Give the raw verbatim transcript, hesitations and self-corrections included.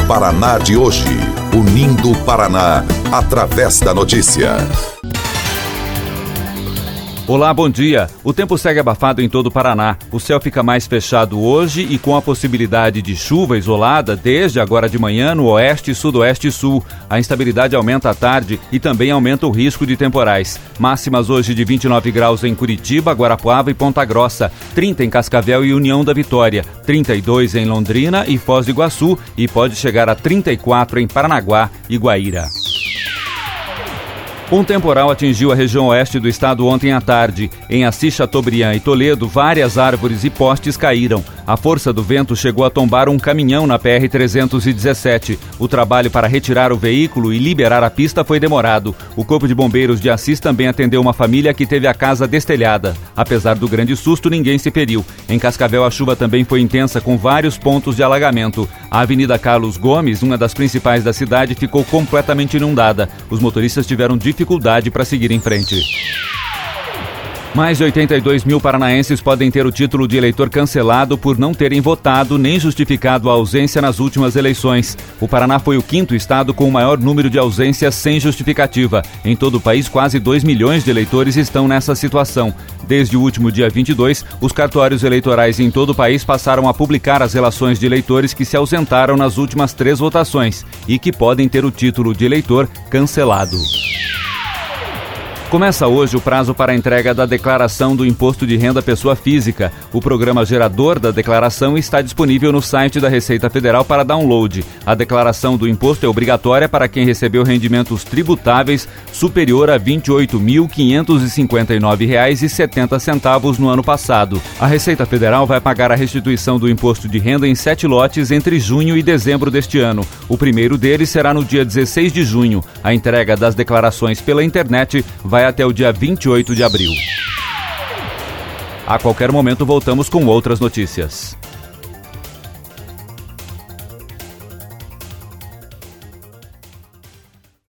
Paraná de hoje, unindo o Paraná através da notícia. Olá, bom dia. O tempo segue abafado em todo o Paraná. O céu fica mais fechado hoje e com a possibilidade de chuva isolada desde agora de manhã no oeste, sudoeste e sul. A instabilidade aumenta à tarde e também aumenta o risco de temporais. Máximas hoje de vinte e nove graus em Curitiba, Guarapuava e Ponta Grossa, trinta em Cascavel e União da Vitória, trinta e dois em Londrina e Foz do Iguaçu e pode chegar a trinta e quatro em Paranaguá e Guaíra. Um temporal atingiu a região oeste do estado ontem à tarde. Em Assis, Chateaubriand e Toledo, várias árvores e postes caíram. A força do vento chegou a tombar um caminhão na P R trezentos e dezessete. O trabalho para retirar o veículo e liberar a pista foi demorado. O Corpo de Bombeiros de Assis também atendeu uma família que teve a casa destelhada. Apesar do grande susto, ninguém se feriu. Em Cascavel, a chuva também foi intensa, com vários pontos de alagamento. A Avenida Carlos Gomes, uma das principais da cidade, ficou completamente inundada. Os motoristas tiveram dificuldade para seguir em frente. Mais de oitenta e dois mil paranaenses podem ter o título de eleitor cancelado por não terem votado nem justificado a ausência nas últimas eleições. O Paraná foi o quinto estado com o maior número de ausências sem justificativa. Em todo o país, quase dois milhões de eleitores estão nessa situação. Desde o último dia vinte e dois, os cartórios eleitorais em todo o país passaram a publicar as relações de eleitores que se ausentaram nas últimas três votações e que podem ter o título de eleitor cancelado. Começa hoje o prazo para a entrega da declaração do Imposto de Renda Pessoa Física. O programa gerador da declaração está disponível no site da Receita Federal para download. A declaração do imposto é obrigatória para quem recebeu rendimentos tributáveis superior a vinte e oito mil quinhentos e cinquenta e nove reais e setenta centavos no ano passado. A Receita Federal vai pagar a restituição do imposto de renda em sete lotes entre junho e dezembro deste ano. O primeiro deles será no dia dezesseis de junho. A entrega das declarações pela internet vai até o dia vinte e oito de abril. A qualquer momento voltamos com outras notícias.